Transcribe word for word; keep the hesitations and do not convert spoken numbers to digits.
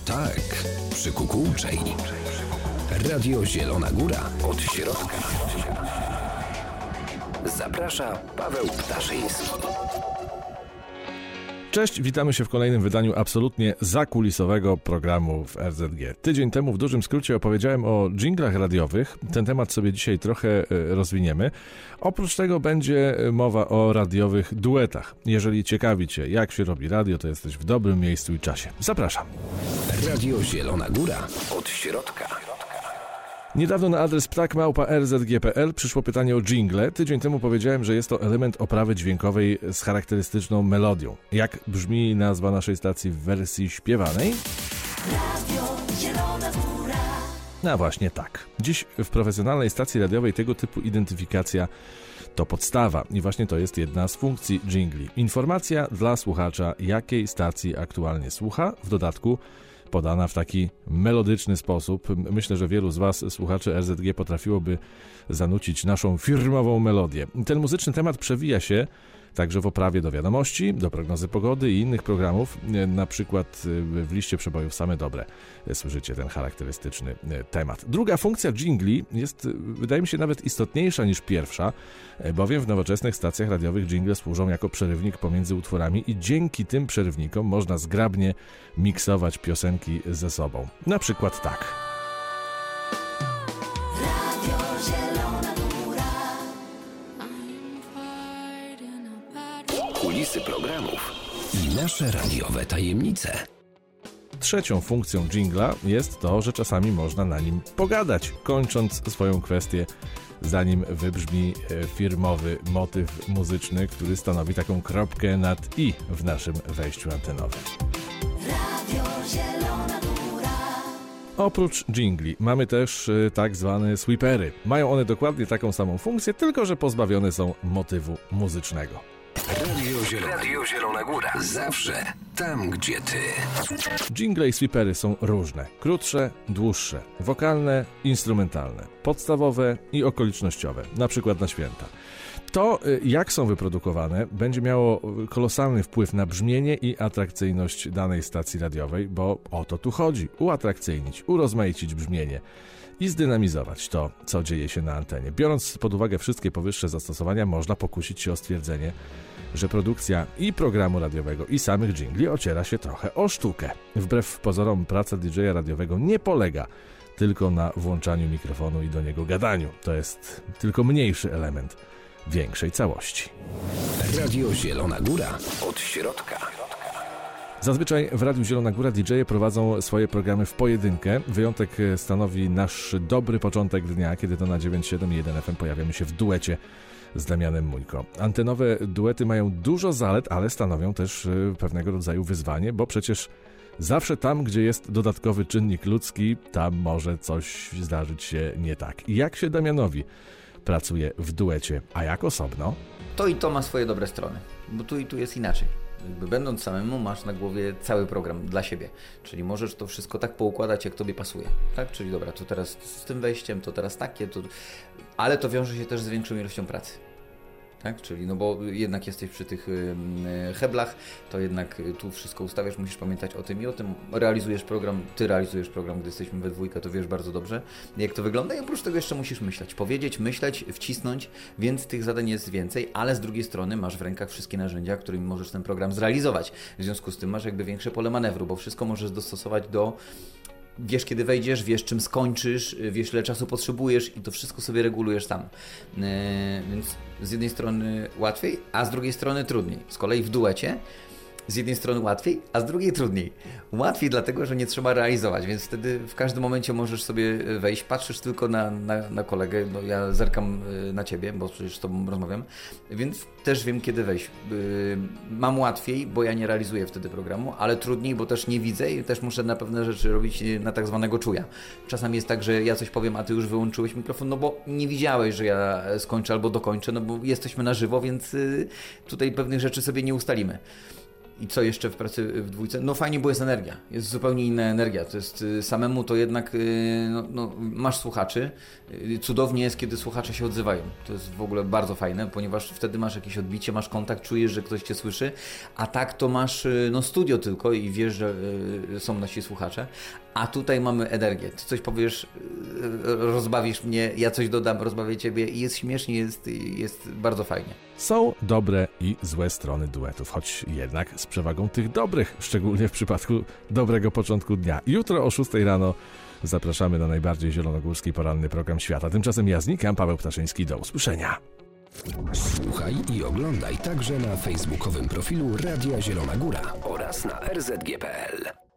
Tak, przykukułczej. Radio Zielona Góra od środka. Zaprasza Paweł Ptaszyński. Cześć, witamy się w kolejnym wydaniu absolutnie zakulisowego programu w R Z G. Tydzień temu w dużym skrócie opowiedziałem o dżinglach radiowych. Ten temat sobie dzisiaj trochę rozwiniemy. Oprócz tego będzie mowa o radiowych duetach. Jeżeli ciekawi Cię, jak się robi radio, to jesteś w dobrym miejscu i czasie. Zapraszam. Radio Zielona Góra od środka. Niedawno na adres ptak małpa r z g kropka p l przyszło pytanie o dżingle. Tydzień temu powiedziałem, że jest to element oprawy dźwiękowej z charakterystyczną melodią. Jak brzmi nazwa naszej stacji w wersji śpiewanej? Radio Zielona Góra. No właśnie tak. Dziś w profesjonalnej stacji radiowej tego typu identyfikacja to podstawa i właśnie to jest jedna z funkcji dżingli. Informacja dla słuchacza, jakiej stacji aktualnie słucha, w dodatku podana w taki melodyczny sposób. Myślę, że wielu z Was, słuchaczy R Z G, potrafiłoby zanucić naszą firmową melodię. Ten muzyczny temat przewija się także w oprawie do wiadomości, do prognozy pogody i innych programów. Na przykład w liście przebojów Same Dobre słyszycie ten charakterystyczny temat. Druga funkcja dżingli jest, wydaje mi się, nawet istotniejsza niż pierwsza, bowiem w nowoczesnych stacjach radiowych dżingle służą jako przerywnik pomiędzy utworami i dzięki tym przerywnikom można zgrabnie miksować piosenki ze sobą. Na przykład tak. Radio Zielona Góra. Kulisy programów i nasze radiowe tajemnice. Trzecią funkcją dżingla jest to, że czasami można na nim pogadać, kończąc swoją kwestię, zanim wybrzmi firmowy motyw muzyczny, który stanowi taką kropkę nad i w naszym wejściu antenowym. Radio Zielona Góra. Oprócz dżingli mamy też tak zwane sweepery. Mają one dokładnie taką samą funkcję, tylko że pozbawione są motywu muzycznego. Radio Zielona, Radio Zielona Góra. Zawsze tam, gdzie ty. Dżingle i sweepery są różne. Krótsze, dłuższe. Wokalne, instrumentalne. Podstawowe i okolicznościowe. Na przykład na święta. To, jak są wyprodukowane, będzie miało kolosalny wpływ na brzmienie i atrakcyjność danej stacji radiowej, bo o to tu chodzi. Uatrakcyjnić, urozmaicić brzmienie i zdynamizować to, co dzieje się na antenie. Biorąc pod uwagę wszystkie powyższe zastosowania, można pokusić się o stwierdzenie, że produkcja i programu radiowego, i samych dżingli ociera się trochę o sztukę. Wbrew pozorom praca didżeja radiowego nie polega tylko na włączaniu mikrofonu i do niego gadaniu. To jest tylko mniejszy element większej całości. Radio Zielona Góra od środka. Zazwyczaj w Radiu Zielona Góra didżeje prowadzą swoje programy w pojedynkę. Wyjątek stanowi nasz dobry początek dnia, kiedy to na dziewięć siedem i jeden F M pojawiamy się w duecie z Damianem Muńko. Antenowe duety mają dużo zalet, ale stanowią też pewnego rodzaju wyzwanie, bo przecież zawsze tam, gdzie jest dodatkowy czynnik ludzki, tam może coś zdarzyć się nie tak. I jak się Damianowi pracuje w duecie, a jak osobno? To i to ma swoje dobre strony, bo tu i tu jest inaczej. Jakby będąc samemu, masz na głowie cały program dla siebie, czyli możesz to wszystko tak poukładać, jak tobie pasuje, tak? Czyli dobra, to teraz z tym wejściem, to teraz takie, to... ale to wiąże się też z większą ilością pracy. Tak? Czyli no bo jednak jesteś przy tych y, heblach, to jednak tu wszystko ustawiasz, musisz pamiętać o tym i o tym. Realizujesz program, ty realizujesz program, gdy jesteśmy we dwójkę, to wiesz bardzo dobrze, jak to wygląda i oprócz tego jeszcze musisz myśleć, powiedzieć, myśleć, wcisnąć, więc tych zadań jest więcej, ale z drugiej strony masz w rękach wszystkie narzędzia, którymi możesz ten program zrealizować. W związku z tym masz jakby większe pole manewru, bo wszystko możesz dostosować do... Wiesz, kiedy wejdziesz, wiesz, czym skończysz, wiesz, ile czasu potrzebujesz i to wszystko sobie regulujesz sam. Yy, więc z jednej strony łatwiej, a z drugiej strony trudniej. Z kolei w duecie z jednej strony łatwiej, a z drugiej trudniej. Łatwiej dlatego, że nie trzeba realizować, więc wtedy w każdym momencie możesz sobie wejść, patrzysz tylko na, na, na kolegę, no ja zerkam na Ciebie, bo przecież z Tobą rozmawiam, więc też wiem, kiedy wejść. Mam łatwiej, bo ja nie realizuję wtedy programu, ale trudniej, bo też nie widzę i też muszę na pewne rzeczy robić na tak zwanego czuja. Czasami jest tak, że ja coś powiem, a Ty już wyłączyłeś mikrofon, no bo nie widziałeś, że ja skończę albo dokończę, no bo jesteśmy na żywo, więc tutaj pewnych rzeczy sobie nie ustalimy. I co jeszcze w pracy w dwójce? No fajnie, bo jest energia. Jest zupełnie inna energia. To jest samemu to jednak no, no, masz słuchaczy. Cudownie jest, kiedy słuchacze się odzywają. To jest w ogóle bardzo fajne, ponieważ wtedy masz jakieś odbicie, masz kontakt, czujesz, że ktoś cię słyszy, a tak to masz no, studio tylko i wiesz, że są nasi słuchacze. A tutaj mamy energię. Ty coś powiesz, rozbawisz mnie, ja coś dodam, rozbawię ciebie i jest śmiesznie, jest, jest bardzo fajnie. Są dobre i złe strony duetów, choć jednak z przewagą tych dobrych, szczególnie w przypadku dobrego początku dnia. Jutro o szóstej rano zapraszamy na najbardziej zielonogórski poranny program świata. Tymczasem ja znikam, Paweł Ptaszyński, do usłyszenia. Słuchaj i oglądaj także na facebookowym profilu Radia Zielona Góra oraz na r z g kropka p l.